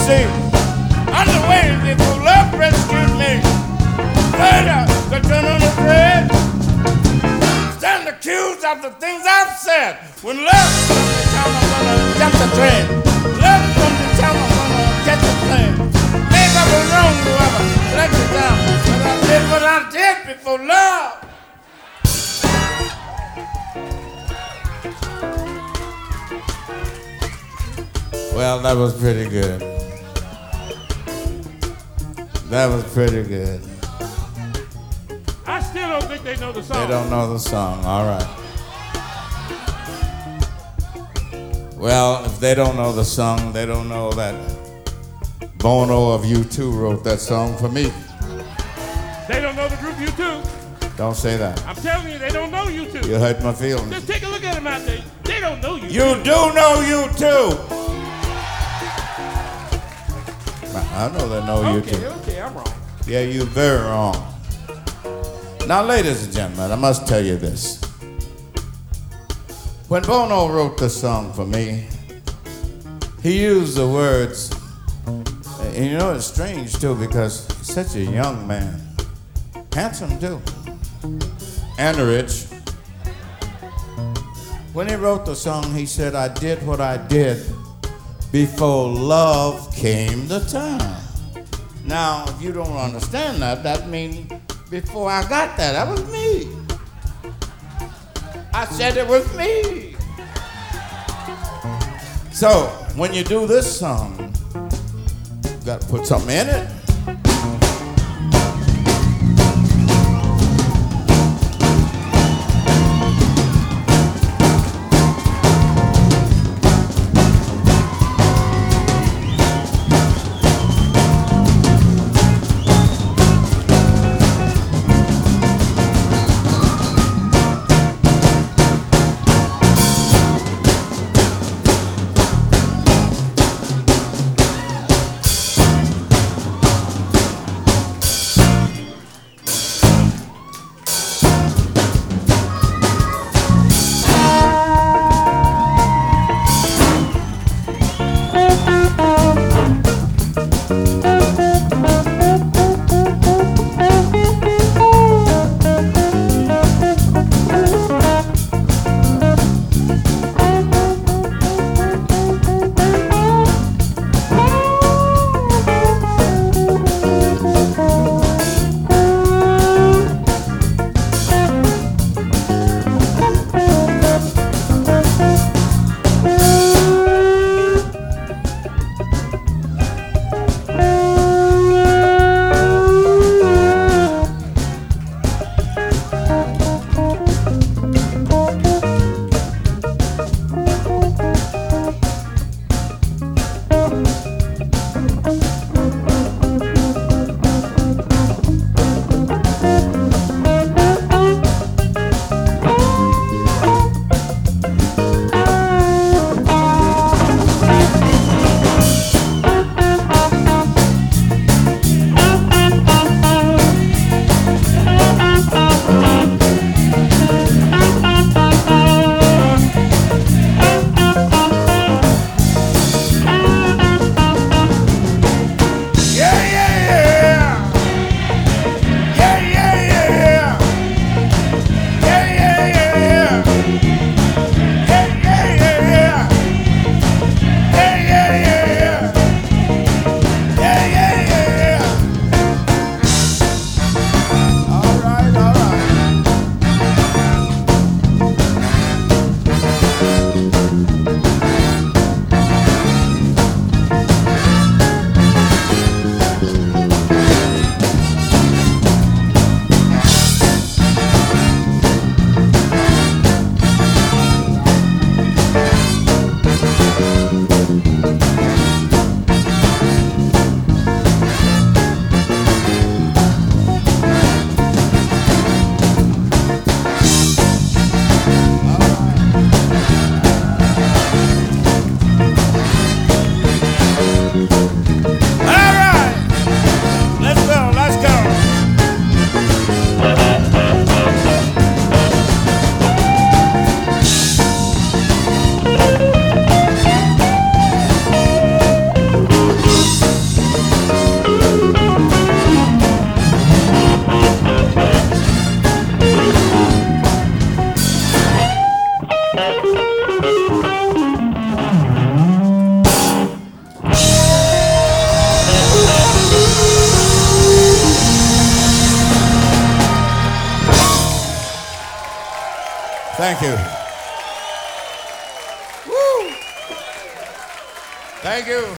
see. Underway before love rescued me. Later, the turn on the thread. Stand accused of the things I've said. When love comes to town, I'm gonna jump the train. Love comes to town, I'm gonna catch the plane. Maybe I was wrong, whoever let you down. But I did what I did before love. Well, that was pretty good. That was pretty good. I still don't think they know the song. They don't know the song, all right. Well, if they don't know the song, they don't know that Bono of U2 wrote that song for me. They don't know the group U2. Don't say that. I'm telling you, they don't know U2. You hurt my feelings. Just take a look at them out there. They don't know U2. You do know U2. I know they know U2. Okay, I'm wrong. Yeah, you're very wrong. Now, ladies and gentlemen, I must tell you this. When Bono wrote this song for me, he used the words, and you know it's strange too because he's such a young man, handsome too, and rich. When he wrote the song, he said, I did what I did before love came to town. Now, if you don't understand that, that means before I got that, that was me. I said it was me. So, when you do this song, you got to put something in it. Thank you. Woo! Thank you.